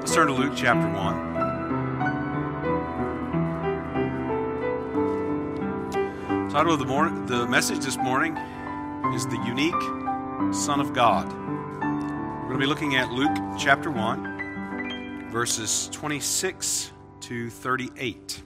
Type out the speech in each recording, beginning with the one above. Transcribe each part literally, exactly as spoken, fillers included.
Let's turn to Luke chapter one. The title of the, morning, the message this morning is The Unique Son of God. We're going to be looking at Luke chapter one, verses twenty-six to thirty-eight.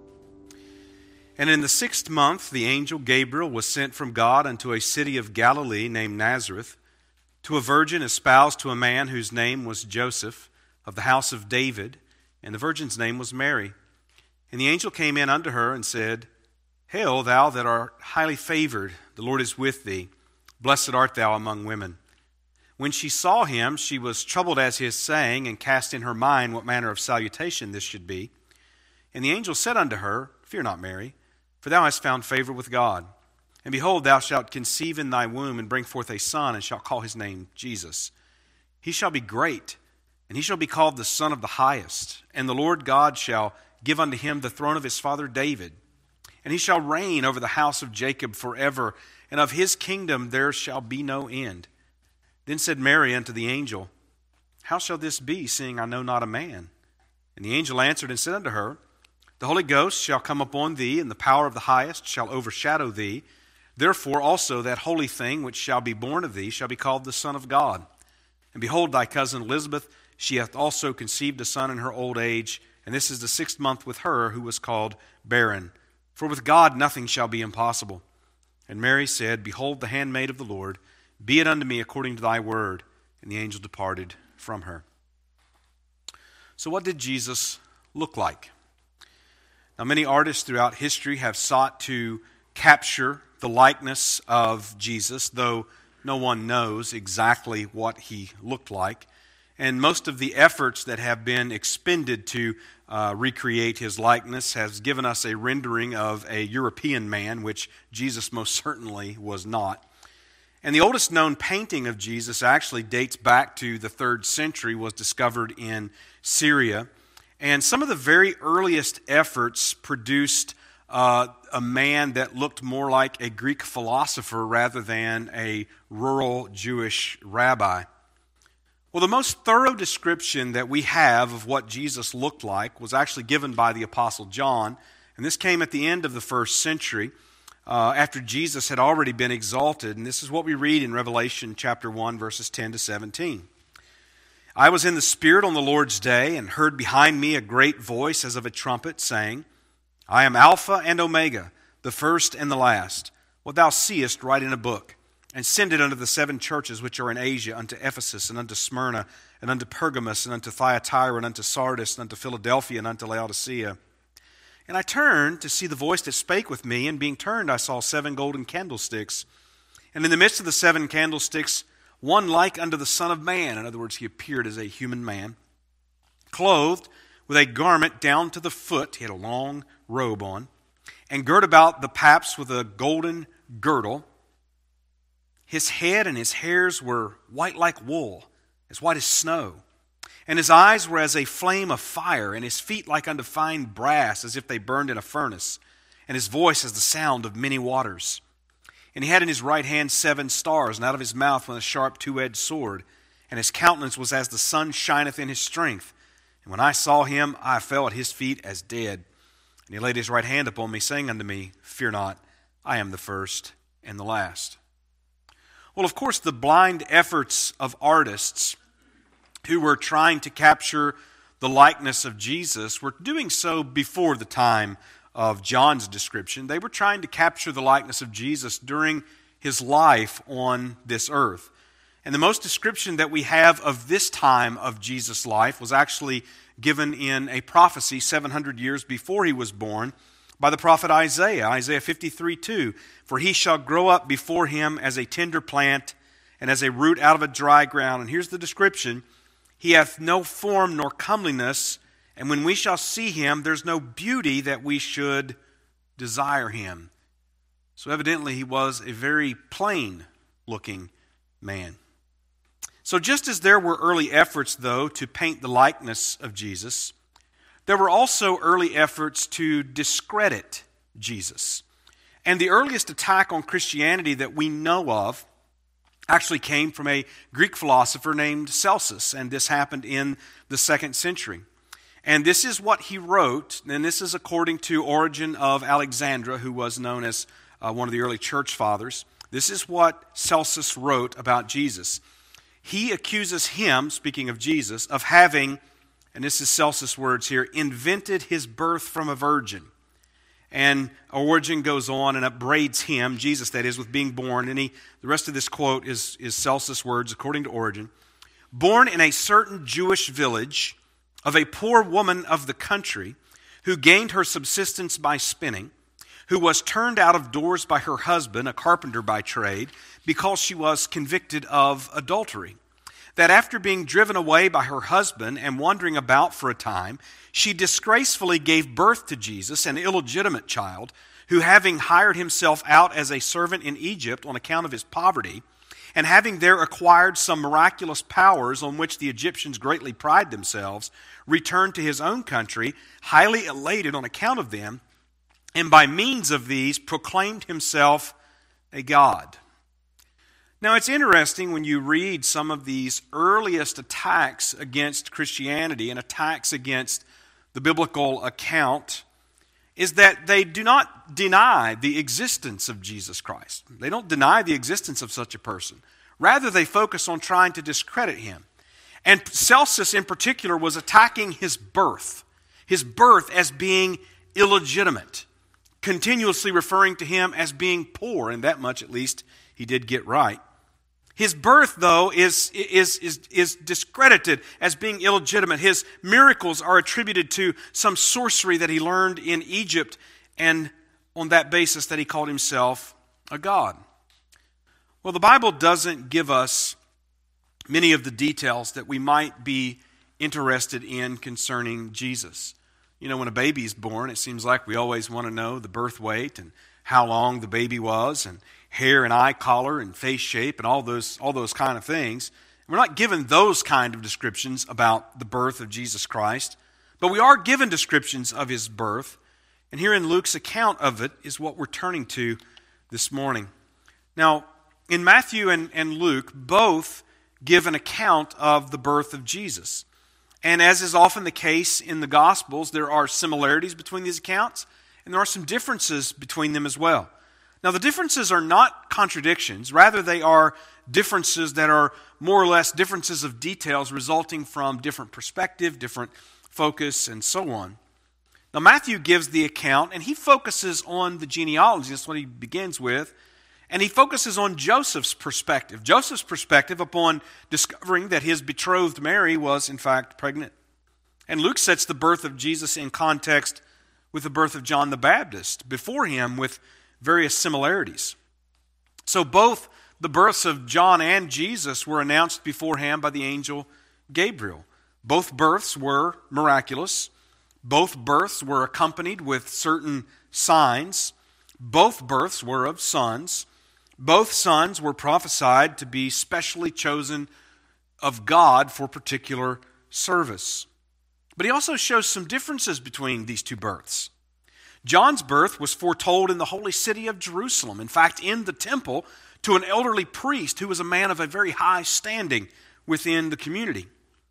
And in the sixth month, the angel Gabriel was sent from God unto a city of Galilee named Nazareth, to a virgin espoused to a man whose name was Joseph, of the house of David, and the virgin's name was Mary. And the angel came in unto her and said, Hail, thou that art highly favored, the Lord is with thee. Blessed art thou among women. When she saw him, she was troubled at his saying, and cast in her mind what manner of salutation this should be. And the angel said unto her, Fear not, Mary, for thou hast found favor with God. And behold, thou shalt conceive in thy womb, and bring forth a son, and shalt call his name Jesus. He shall be great, and he shall be called the Son of the Highest. And the Lord God shall give unto him the throne of his father David. And he shall reign over the house of Jacob forever, and of his kingdom there shall be no end. Then said Mary unto the angel, How shall this be, seeing I know not a man? And the angel answered and said unto her, The Holy Ghost shall come upon thee, and the power of the Highest shall overshadow thee. Therefore also that holy thing which shall be born of thee shall be called the Son of God. And behold, thy cousin Elizabeth, she hath also conceived a son in her old age, and this is the sixth month with her, who was called barren. For with God nothing shall be impossible. And Mary said, Behold the handmaid of the Lord, be it unto me according to thy word. And the angel departed from her. So what did Jesus look like? Now many artists throughout history have sought to capture the likeness of Jesus, though no one knows exactly what he looked like. And most of the efforts that have been expended to uh, recreate his likeness has given us a rendering of a European man, which Jesus most certainly was not. And the oldest known painting of Jesus actually dates back to the third century, was discovered in Syria. And some of the very earliest efforts produced uh, a man that looked more like a Greek philosopher rather than a rural Jewish rabbi. Well, the most thorough description that we have of what Jesus looked like was actually given by the Apostle John, and this came at the end of the first century, uh, after Jesus had already been exalted, and this is what we read in Revelation chapter one, verses ten to seventeen. I was in the Spirit on the Lord's day, and heard behind me a great voice as of a trumpet, saying, I am Alpha and Omega, the first and the last. What thou seest, write in a book, and send it unto the seven churches which are in Asia, unto Ephesus, and unto Smyrna, and unto Pergamos, and unto Thyatira, and unto Sardis, and unto Philadelphia, and unto Laodicea. And I turned to see the voice that spake with me, and being turned I saw seven golden candlesticks. And in the midst of the seven candlesticks, one like unto the Son of Man. In other words, he appeared as a human man, clothed with a garment down to the foot. He had a long robe on, and girt about the paps with a golden girdle. His head and his hairs were white like wool, as white as snow. And his eyes were as a flame of fire, and his feet like unto fine brass, as if they burned in a furnace. And his voice as the sound of many waters. And he had in his right hand seven stars, and out of his mouth went a sharp two-edged sword. And his countenance was as the sun shineth in his strength. And when I saw him, I fell at his feet as dead. And he laid his right hand upon me, saying unto me, Fear not, I am the first and the last. Well, of course, the blind efforts of artists who were trying to capture the likeness of Jesus were doing so before the time of John's description. They were trying to capture the likeness of Jesus during his life on this earth. And the most description that we have of this time of Jesus' life was actually given in a prophecy seven hundred years before he was born, by the prophet Isaiah, Isaiah fifty-three two, For he shall grow up before him as a tender plant, and as a root out of a dry ground. And here's the description, He hath no form nor comeliness, and when we shall see him, there's no beauty that we should desire him. So evidently he was a very plain-looking man. So just as there were early efforts, though, to paint the likeness of Jesus, there were also early efforts to discredit Jesus. And the earliest attack on Christianity that we know of actually came from a Greek philosopher named Celsus, and this happened in the second century. And this is what he wrote, and this is according to Origen of Alexandria, who was known as uh, one of the early church fathers. This is what Celsus wrote about Jesus. He accuses him, speaking of Jesus, of having, and this is Celsus' words here, invented his birth from a virgin. And Origen goes on and upbraids him, Jesus that is, with being born. And he, the rest of this quote is, is Celsus' words, according to Origen. Born in a certain Jewish village of a poor woman of the country who gained her subsistence by spinning, who was turned out of doors by her husband, a carpenter by trade, because she was convicted of adultery. That after being driven away by her husband and wandering about for a time, she disgracefully gave birth to Jesus, an illegitimate child, who having hired himself out as a servant in Egypt on account of his poverty, and having there acquired some miraculous powers on which the Egyptians greatly pride themselves, returned to his own country, highly elated on account of them, and by means of these proclaimed himself a god. Now, it's interesting when you read some of these earliest attacks against Christianity and attacks against the biblical account, is that they do not deny the existence of Jesus Christ. They don't deny the existence of such a person. Rather, they focus on trying to discredit him. And Celsus, in particular, was attacking his birth, his birth as being illegitimate, continuously referring to him as being poor, and that much, at least, he did get right. His birth, though, is, is, is, is discredited as being illegitimate. His miracles are attributed to some sorcery that he learned in Egypt, and on that basis that he called himself a god. Well, the Bible doesn't give us many of the details that we might be interested in concerning Jesus. You know, when a baby is born, it seems like we always want to know the birth weight and how long the baby was, and hair and eye color and face shape and all those all those kind of things. We're not given those kind of descriptions about the birth of Jesus Christ, but we are given descriptions of his birth. And here in Luke's account of it is what we're turning to this morning. Now, in Matthew and, and Luke, both give an account of the birth of Jesus. And as is often the case in the Gospels, there are similarities between these accounts, and there are some differences between them as well. Now, the differences are not contradictions. Rather, they are differences that are more or less differences of details resulting from different perspective, different focus, and so on. Now, Matthew gives the account, and he focuses on the genealogy. That's what he begins with. And he focuses on Joseph's perspective. Joseph's perspective upon discovering that his betrothed Mary was, in fact, pregnant. And Luke sets the birth of Jesus in context with the birth of John the Baptist before him, with various similarities. So both the births of John and Jesus were announced beforehand by the angel Gabriel. Both births were miraculous. Both births were accompanied with certain signs. Both births were of sons. Both sons were prophesied to be specially chosen of God for particular service. But he also shows some differences between these two births. John's birth was foretold in the holy city of Jerusalem, in fact, in the temple, to an elderly priest who was a man of a very high standing within the community.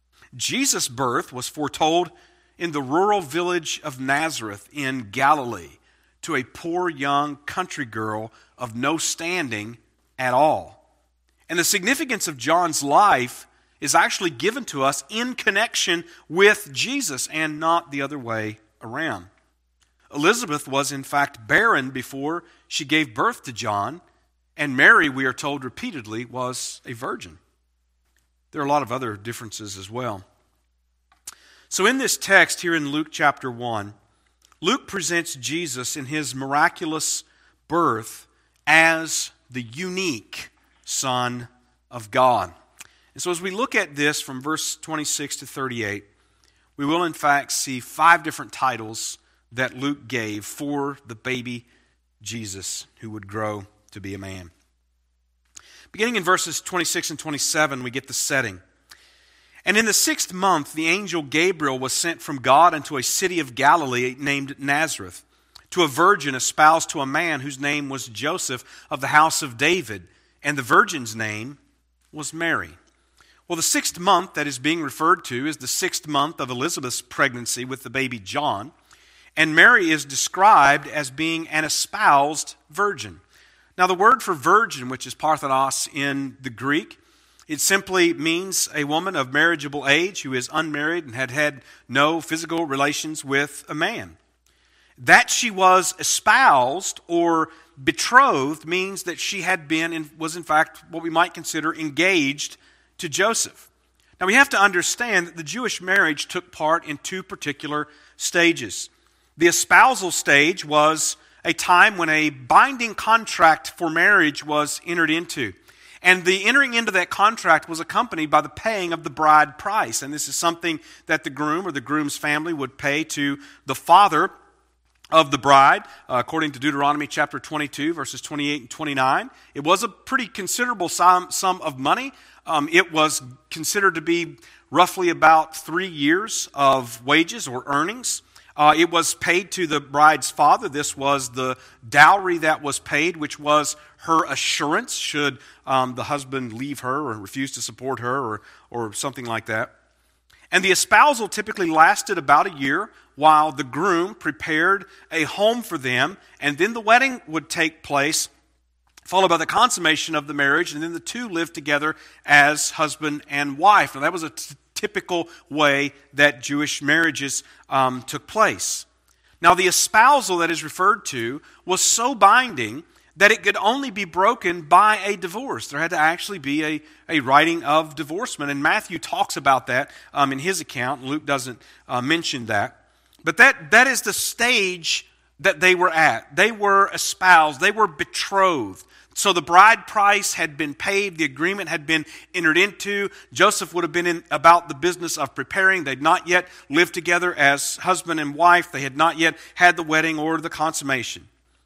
Jesus' birth was foretold in the rural village of Nazareth in Galilee to a poor young country girl of no standing at all. And the significance of John's life is actually given to us in connection with Jesus and not the other way around. Elizabeth was in fact barren before she gave birth to John, and Mary, we are told repeatedly, was a virgin. There are a lot of other differences as well. So in this text here in Luke chapter one, Luke presents Jesus in his miraculous birth as the unique Son of God. And so as we look at this from verse twenty-six to thirty-eight, we will in fact see five different titles that Luke gave for the baby Jesus who would grow to be a man. Beginning in verses twenty-six and twenty-seven, we get the setting. And in the sixth month, the angel Gabriel was sent from God into a city of Galilee named Nazareth, to a virgin espoused to a man whose name was Joseph of the house of David, and the virgin's name was Mary. Well, the sixth month that is being referred to is the sixth month of Elizabeth's pregnancy with the baby John. And Mary is described as being an espoused virgin. Now, the word for virgin, which is parthenos in the Greek, it simply means a woman of marriageable age who is unmarried and had had no physical relations with a man. That she was espoused or betrothed means that she had been and was in fact what we might consider engaged to Joseph. Now we have to understand that the Jewish marriage took part in two particular stages. The espousal stage was a time when a binding contract for marriage was entered into. And the entering into that contract was accompanied by the paying of the bride price. And this is something that the groom or the groom's family would pay to the father of the bride, uh, according to Deuteronomy chapter twenty-two, verses twenty-eight and twenty-nine. It was a pretty considerable sum, sum of money. Um, it was considered to be roughly about three years of wages or earnings. Uh, it was paid to the bride's father. This was the dowry that was paid, which was her assurance should um, the husband leave her or refuse to support her or, or something like that. And the espousal typically lasted about a year while the groom prepared a home for them, and then the wedding would take place, followed by the consummation of the marriage, and then the two lived together as husband and wife. Now that was a t- typical way that Jewish marriages um, took place. Now the espousal that is referred to was so binding that it could only be broken by a divorce. There had to actually be a, a writing of divorcement, and Matthew talks about that um, in his account. Luke doesn't uh, mention that. But that that is the stage that they were at. They were espoused. They were betrothed. So the bride price had been paid. The agreement had been entered into. Joseph would have been in about the business of preparing. They'd not yet lived together as husband and wife. They had not yet had the wedding or the consummation.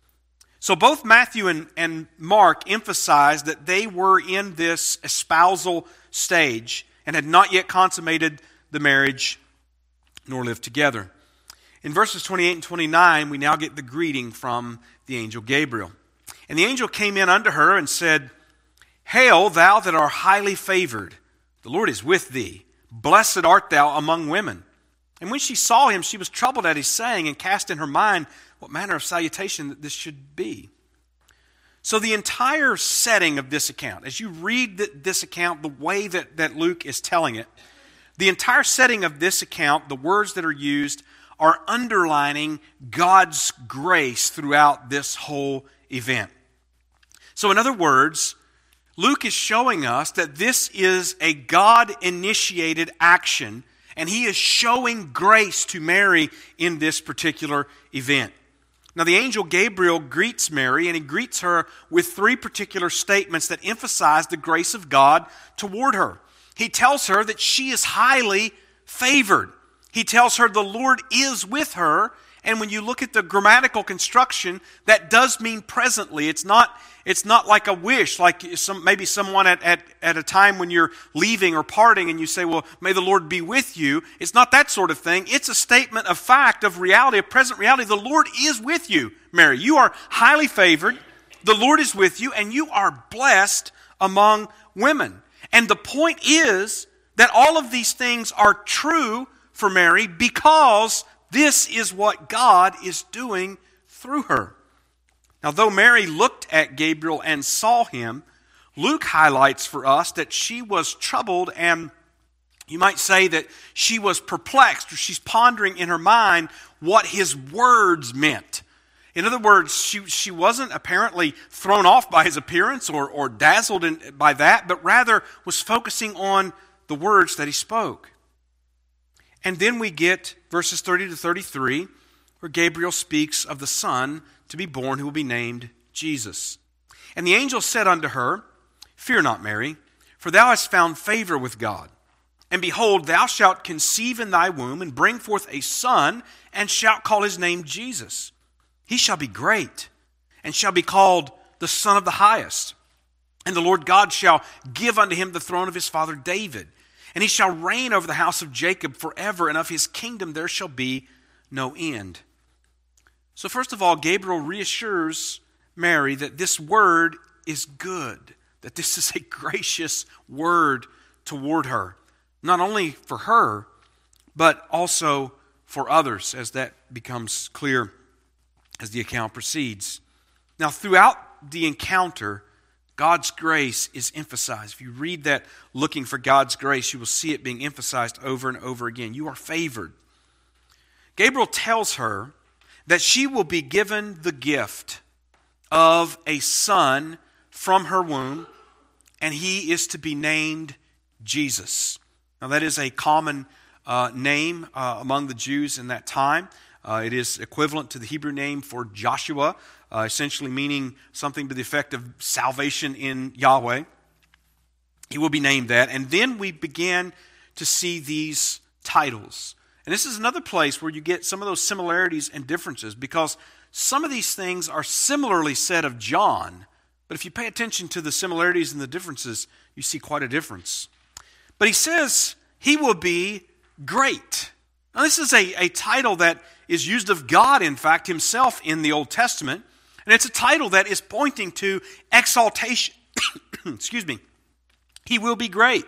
So both Matthew and, and Mark emphasize that they were in this espousal stage and had not yet consummated the marriage nor lived together. In verses twenty-eight and twenty-nine, we now get the greeting from the angel Gabriel. And the angel came in unto her and said, Hail, thou that art highly favored. The Lord is with thee. Blessed art thou among women. And when she saw him, she was troubled at his saying, and cast in her mind what manner of salutation that this should be. So the entire setting of this account, as you read this account, the way that, that Luke is telling it, the entire setting of this account, the words that are used, are underlining God's grace throughout this whole event. So in other words, Luke is showing us that this is a God-initiated action, and he is showing grace to Mary in this particular event. Now the angel Gabriel greets Mary, and he greets her with three particular statements that emphasize the grace of God toward her. He tells her that she is highly favored. He tells her the Lord is with her, and when you look at the grammatical construction, that does mean presently. It's not, it's not like a wish, like some, maybe someone at, at, at a time when you're leaving or parting and you say, well, may the Lord be with you. It's not that sort of thing. It's a statement of fact, of reality, of present reality. The Lord is with you, Mary. You are highly favored. The Lord is with you, and you are blessed among women. And the point is that all of these things are true for Mary because this is what God is doing through her. Now, though Mary looked at Gabriel and saw him, Luke highlights for us that she was troubled, and you might say that she was perplexed, or she's pondering in her mind what his words meant. In other words, she, she wasn't apparently thrown off by his appearance or, or dazzled in, by that, but rather was focusing on the words that he spoke. And then we get verses thirty to thirty-three, where Gabriel speaks of the Son to be born who will be named Jesus. And the angel said unto her, Fear not, Mary, for thou hast found favor with God. And behold, thou shalt conceive in thy womb, and bring forth a son, and shalt call his name Jesus. He shall be great, and shall be called the Son of the Highest. And the Lord God shall give unto him the throne of his father David. And he shall reign over the house of Jacob forever, and of his kingdom there shall be no end. So first of all, Gabriel reassures Mary that this word is good. that this is a gracious word toward her, not only for her, but also for others, as that becomes clear as the account proceeds. Now, throughout the encounter, God's grace is emphasized. If you read that looking for God's grace, you will see it being emphasized over and over again. You are favored. Gabriel tells her that she will be given the gift of a son from her womb, and he is to be named Jesus. Now, that is a common uh, name uh, among the Jews in that time. Uh, it is equivalent to the Hebrew name for Joshua, uh, essentially meaning something to the effect of salvation in Yahweh. He will be named that. And then we begin to see these titles. And this is another place where you get some of those similarities and differences, because some of these things are similarly said of John, but if you pay attention to the similarities and the differences, you see quite a difference. But he says he will be great. Now, this is a, a title that is used of God, in fact, himself in the Old Testament. And it's a title that is pointing to exaltation. Excuse me. He will be great.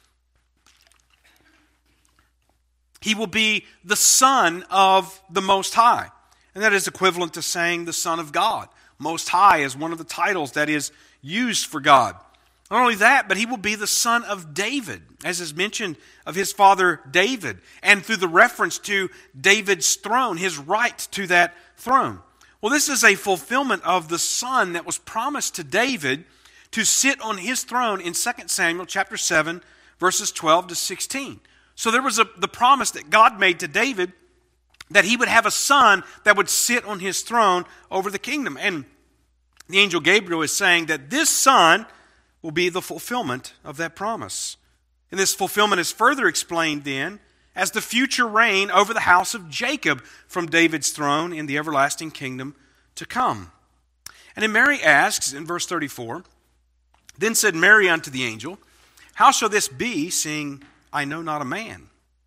He will be the Son of the Most High. And that is equivalent to saying the Son of God. Most High is one of the titles that is used for God. Not only that, but he will be the son of David, as is mentioned of his father David, and through the reference to David's throne, his right to that throne. Well, this is a fulfillment of the son that was promised to David to sit on his throne in Second Samuel chapter seven, verses twelve to sixteen. So there was a, the promise that God made to David that he would have a son that would sit on his throne over the kingdom. And the angel Gabriel is saying that this son will be the fulfillment of that promise. And this fulfillment is further explained then as the future reign over the house of Jacob from David's throne in the everlasting kingdom to come. And then Mary asks in verse thirty-four, "Then said Mary unto the angel, How shall this be, seeing I know not a man?"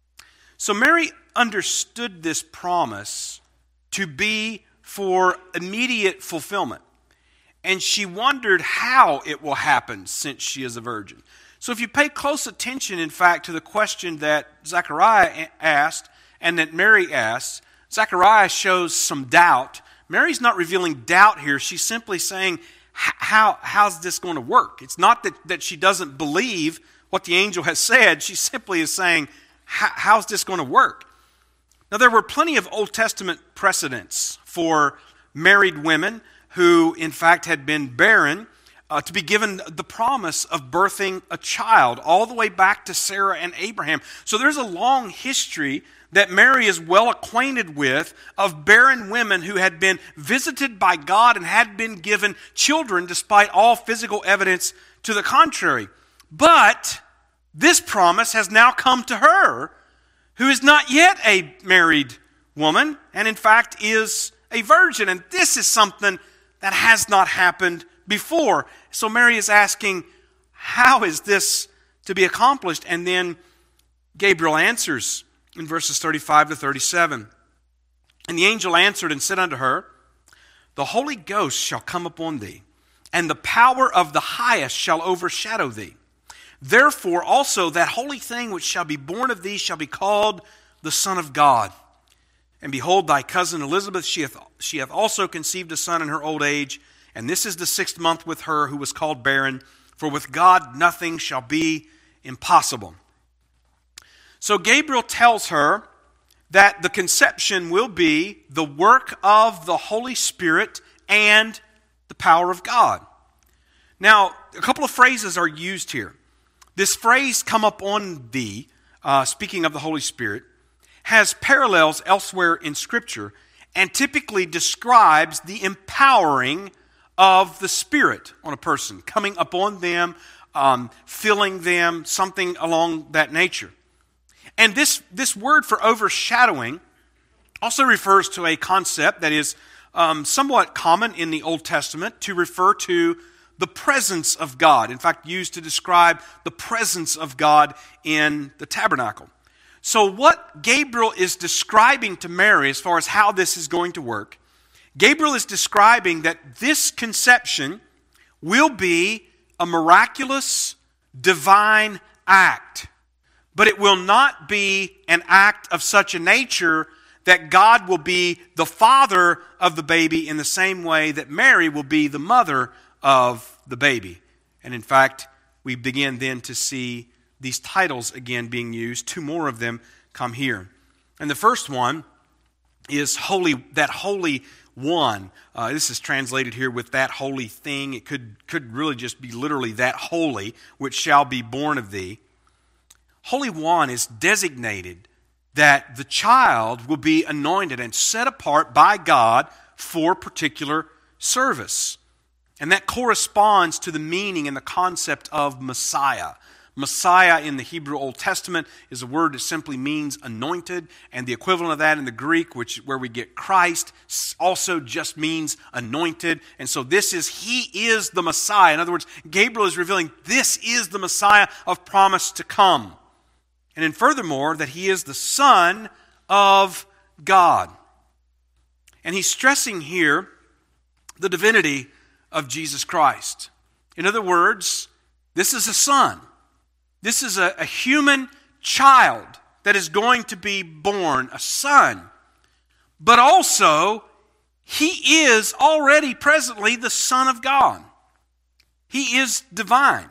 So Mary understood this promise to be for immediate fulfillment. And she wondered how it will happen since she is a virgin. So if you pay close attention, in fact, to the question that Zechariah asked and that Mary asked, Zechariah shows some doubt. Mary's not revealing doubt here. She's simply saying, how, how's this going to work? It's not that, that she doesn't believe what the angel has said. She simply is saying, how's this going to work? Now, there were plenty of Old Testament precedents for married women who, in fact, had been barren, uh, to be given the promise of birthing a child, all the way back to Sarah and Abraham. So there's a long history that Mary is well acquainted with of barren women who had been visited by God and had been given children despite all physical evidence to the contrary. But this promise has now come to her, who is not yet a married woman, and in fact is a virgin. And this is something that has not happened before. So Mary is asking, how is this to be accomplished? And then Gabriel answers in verses thirty-five to thirty-seven. And the angel answered and said unto her, The Holy Ghost shall come upon thee, and the power of the highest shall overshadow thee. Therefore also that holy thing which shall be born of thee shall be called the Son of God. And behold, thy cousin Elizabeth, she hath, she hath also conceived a son in her old age, and this is the sixth month with her who was called barren, for with God nothing shall be impossible. So Gabriel tells her that the conception will be the work of the Holy Spirit and the power of God. Now, a couple of phrases are used here. This phrase, come up on thee, uh, speaking of the Holy Spirit, has parallels elsewhere in Scripture and typically describes the empowering of the Spirit on a person, coming upon them, um, filling them, something along that nature. And this, this word for overshadowing also refers to a concept that is um, somewhat common in the Old Testament to refer to the presence of God. In fact, used to describe the presence of God in the tabernacle. So what Gabriel is describing to Mary as far as how this is going to work, Gabriel is describing that this conception will be a miraculous, divine act. But it will not be an act of such a nature that God will be the father of the baby in the same way that Mary will be the mother of the baby. And in fact, we begin then to see these titles again being used. Two more of them come here. And the first one is holy, that holy one. Uh, this is translated here with that holy thing. It could, could really just be literally that holy, which shall be born of thee. Holy One is designated that the child will be anointed and set apart by God for particular service. And that corresponds to the meaning and the concept of Messiah. Messiah in the Hebrew Old Testament is a word that simply means anointed, and the equivalent of that in the Greek, which where we get Christ, also just means anointed. And so this is, He is the Messiah. In other words, Gabriel is revealing this is the Messiah of promise to come. And then furthermore, that He is the Son of God. And he's stressing here the divinity of Jesus Christ. In other words, this is a son. This is a, a human child that is going to be born, a son. But also, He is already presently the Son of God. He is divine.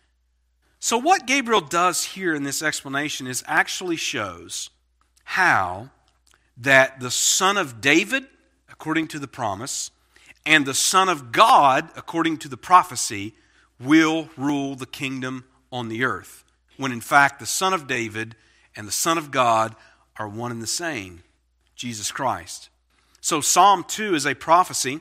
So what Gabriel does here in this explanation is actually shows how that the Son of David, according to the promise, and the Son of God, according to the prophecy, will rule the kingdom on the earth. When in fact the Son of David and the Son of God are one and the same, Jesus Christ. So Psalm two is a prophecy.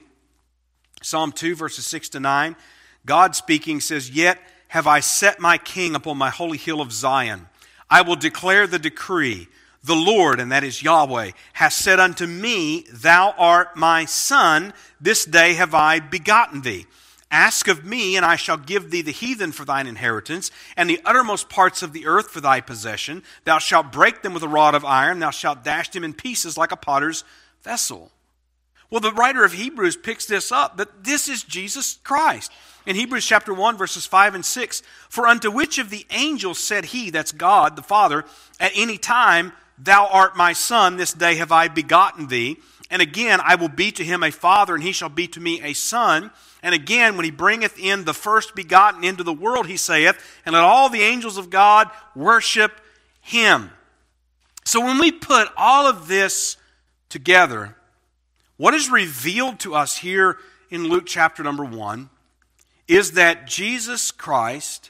Psalm two verses six to nine, God speaking says, "Yet have I set my king upon my holy hill of Zion. I will declare the decree. The Lord," and that is Yahweh, "has said unto me, Thou art my son, this day have I begotten thee. Ask of me, and I shall give thee the heathen for thine inheritance, and the uttermost parts of the earth for thy possession. Thou shalt break them with a rod of iron, thou shalt dash them in pieces like a potter's vessel." Well, the writer of Hebrews picks this up, that this is Jesus Christ. In Hebrews chapter one, verses five and six, "For unto which of the angels said he," that's God the Father, "at any time, Thou art my son, this day have I begotten thee. And again, I will be to him a father, and he shall be to me a son. And again, when he bringeth in the first begotten into the world, he saith, And let all the angels of God worship him." So when we put all of this together, what is revealed to us here in Luke chapter number one is that Jesus Christ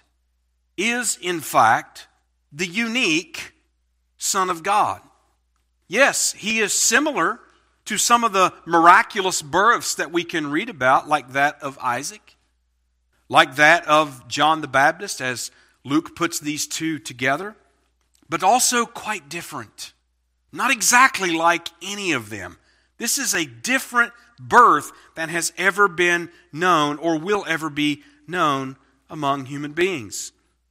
is in fact the unique Son of God. Yes, He is similar to some of the miraculous births that we can read about, like that of Isaac, like that of John the Baptist, as Luke puts these two together, but also quite different. Not exactly like any of them. This is a different birth than has ever been known or will ever be known among human beings.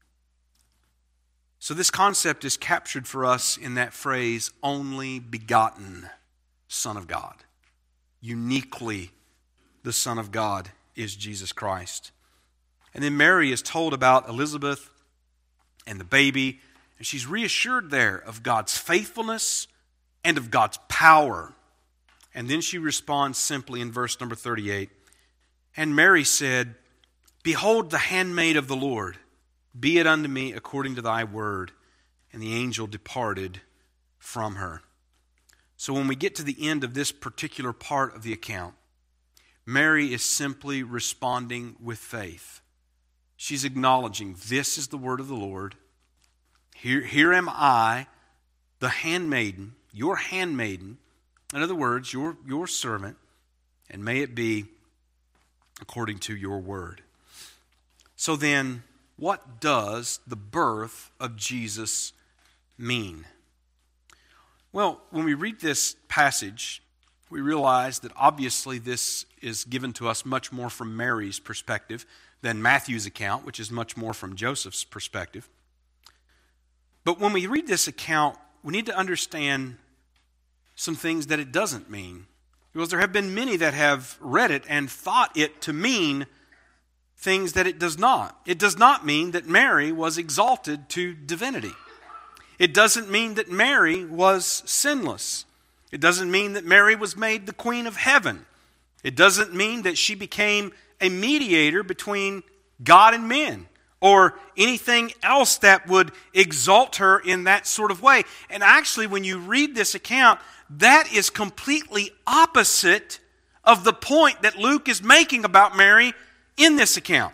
So this concept is captured for us in that phrase, only begotten Son of God. Uniquely, the Son of God is Jesus Christ. And then Mary is told about Elizabeth and the baby, and she's reassured there of God's faithfulness and of God's power. And then she responds simply in verse number thirty-eight, "And Mary said, Behold the handmaid of the Lord, be it unto me according to thy word. And the angel departed from her." So when we get to the end of this particular part of the account, Mary is simply responding with faith. She's acknowledging, this is the word of the Lord. Here, here am I, the handmaiden, your handmaiden. In other words, your, your servant, and may it be according to your word. So then, what does the birth of Jesus mean? Well, when we read this passage, we realize that obviously this is given to us much more from Mary's perspective than Matthew's account, which is much more from Joseph's perspective. But when we read this account, we need to understand some things that it doesn't mean. Because there have been many that have read it and thought it to mean things that it does not. It does not mean that Mary was exalted to divinity. It doesn't mean that Mary was sinless. It doesn't mean that Mary was made the queen of heaven. It doesn't mean that she became a mediator between God and men, or anything else that would exalt her in that sort of way. And actually, when you read this account, that is completely opposite of the point that Luke is making about Mary in this account.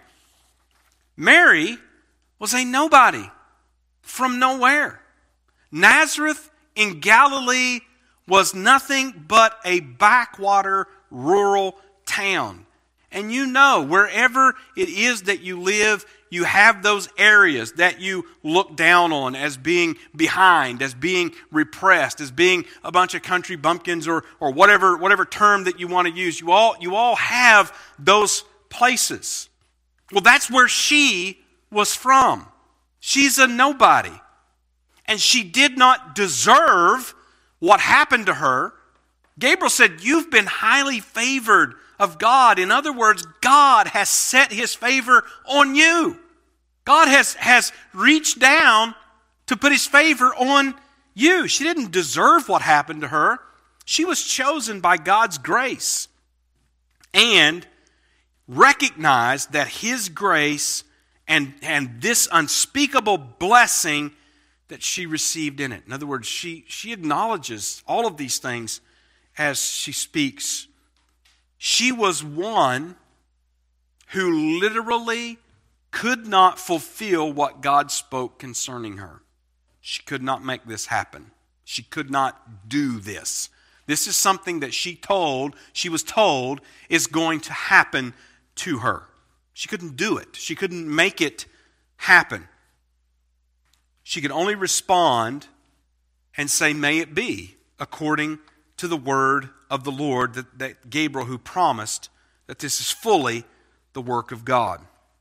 Mary was a nobody from nowhere. Nazareth in Galilee was nothing but a backwater rural town. And you know, wherever it is that you live, you have those areas that you look down on as being behind, as being repressed, as being a bunch of country bumpkins, or or whatever whatever term that you want to use. You all you all have those places. Well, that's where she was from. She's a nobody. And she did not deserve what happened to her. Gabriel said, "You've been highly favored of God." In other words, God has set His favor on you. God has, has reached down to put His favor on you. She didn't deserve what happened to her. She was chosen by God's grace and recognized that His grace and, and this unspeakable blessing that she received in it. In other words, she, she acknowledges all of these things as she speaks. She was one who literally could not fulfill what God spoke concerning her. She could not make this happen. She could not do this. This is something that she told, she was told is going to happen to her. She couldn't do it. She couldn't make it happen. She could only respond and say, "May it be according to the word of the Lord," that, that Gabriel, who promised that this is fully the work of God.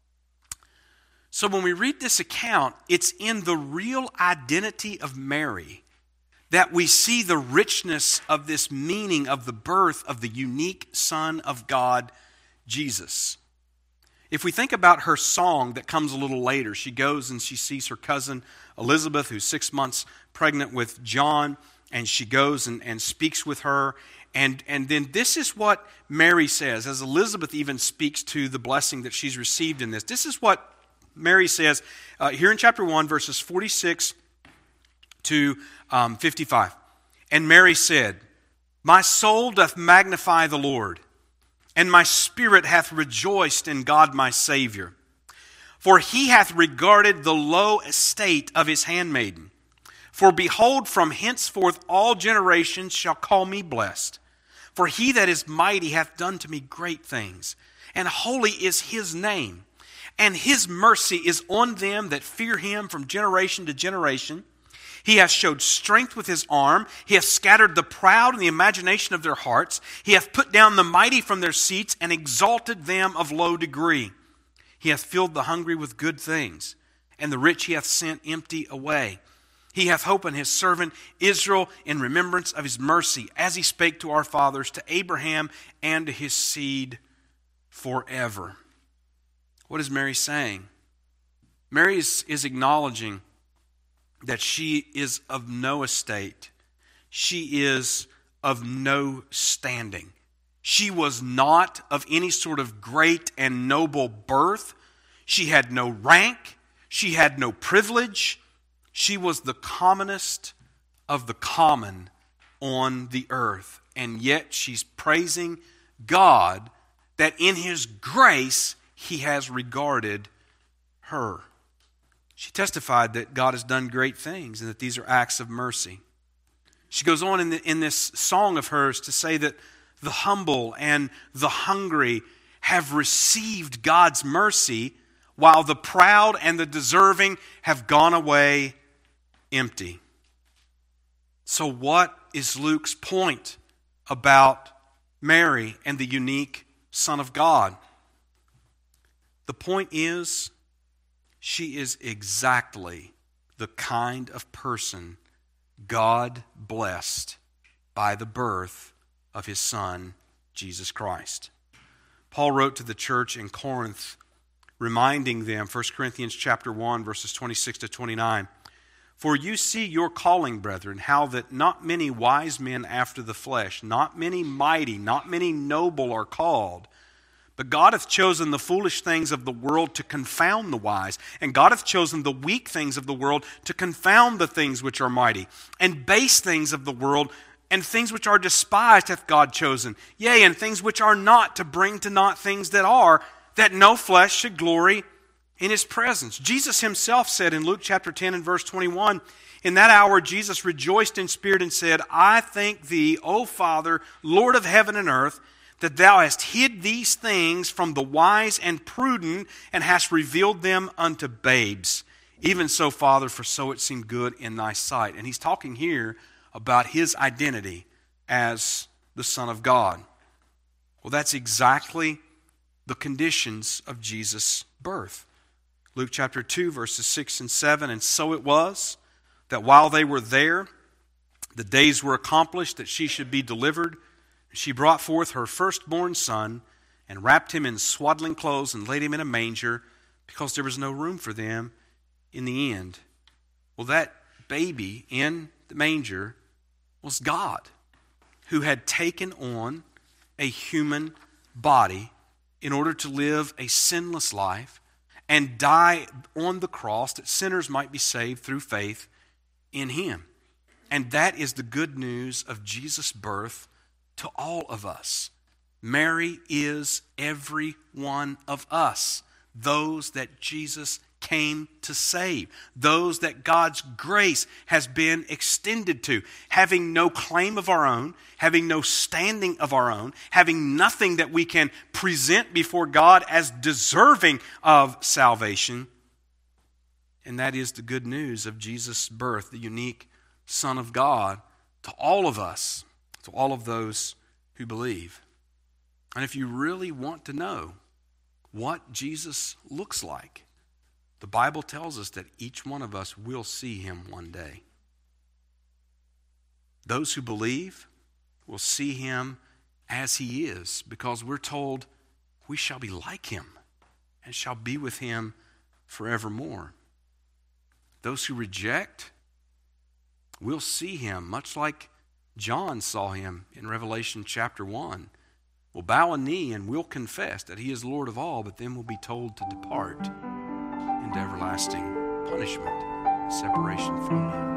So when we read this account, it's in the real identity of Mary that we see the richness of this meaning of the birth of the unique Son of God, Jesus. If we think about her song that comes a little later, she goes and she sees her cousin Elizabeth, who's six months pregnant with John, and she goes and, and speaks with her. And, and then this is what Mary says, as Elizabeth even speaks to the blessing that she's received in this. This is what Mary says uh, here in chapter one, verses forty-six to um, fifty-five. "And Mary said, My soul doth magnify the Lord, and my spirit hath rejoiced in God my Savior. For He hath regarded the low estate of His handmaiden. For behold, from henceforth all generations shall call me blessed. For He that is mighty hath done to me great things, and holy is His name. And His mercy is on them that fear Him from generation to generation. He hath showed strength with His arm. He hath scattered the proud in the imagination of their hearts. He hath put down the mighty from their seats, and exalted them of low degree. He hath filled the hungry with good things, and the rich He hath sent empty away. He hath holpen His servant Israel in remembrance of His mercy, as He spake to our fathers, to Abraham, and to his seed forever." What is Mary saying? Mary is, is acknowledging that she is of no estate. She is of no standing. She was not of any sort of great and noble birth. She had no rank. She had no privilege. She was the commonest of the common on the earth. And yet she's praising God that in His grace He has regarded her. She testified that God has done great things and that these are acts of mercy. She goes on in, the, in this song of hers to say that the humble and the hungry have received God's mercy, while the proud and the deserving have gone away empty. So what is Luke's point about Mary and the unique Son of God? The point is, she is exactly the kind of person God blessed by the birth of His Son, Jesus Christ. Paul wrote to the church in Corinth reminding them, First Corinthians chapter one, verses twenty-six to twenty-nine. For you see your calling, brethren, how that not many wise men after the flesh, not many mighty, not many noble are called. But God hath chosen the foolish things of the world to confound the wise. And God hath chosen the weak things of the world to confound the things which are mighty. And base things of the world and things which are despised hath God chosen. Yea, and things which are not, to bring to naught things that are, that no flesh should glory in his presence. Jesus himself said in Luke chapter ten and verse twenty-one, in that hour Jesus rejoiced in spirit and said, I thank thee, O Father, Lord of heaven and earth, that thou hast hid these things from the wise and prudent, and hast revealed them unto babes. Even so, Father, for so it seemed good in thy sight. And he's talking here about his identity as the Son of God. Well, that's exactly the conditions of Jesus' birth. Luke chapter two, verses six and seven, and so it was that while they were there, the days were accomplished that she should be delivered. She brought forth her firstborn son and wrapped him in swaddling clothes and laid him in a manger because there was no room for them in the inn. Well, that baby in the manger was God, who had taken on a human body in order to live a sinless life and die on the cross that sinners might be saved through faith in him. And that is the good news of Jesus' birth to all of us. Mary is every one of us, those that Jesus came to save, those that God's grace has been extended to, having no claim of our own, having no standing of our own, having nothing that we can present before God as deserving of salvation. And that is the good news of Jesus' birth, the unique Son of God, to all of us, to all of those who believe. And if you really want to know what Jesus looks like, the Bible tells us that each one of us will see him one day. Those who believe will see him as he is, because we're told we shall be like him and shall be with him forevermore. Those who reject will see him, much like John saw him in Revelation chapter one. Will bow a knee and will confess that he is Lord of all, but then will be told to depart into everlasting punishment, separation from him.